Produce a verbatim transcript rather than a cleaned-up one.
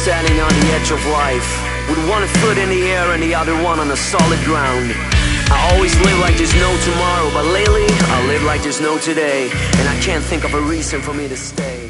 standing on the edge of life, with one foot in the air and the other one on the solid ground. I always live like there's no tomorrow, but lately I live like there's no today, and I can't think of a reason for me to stay.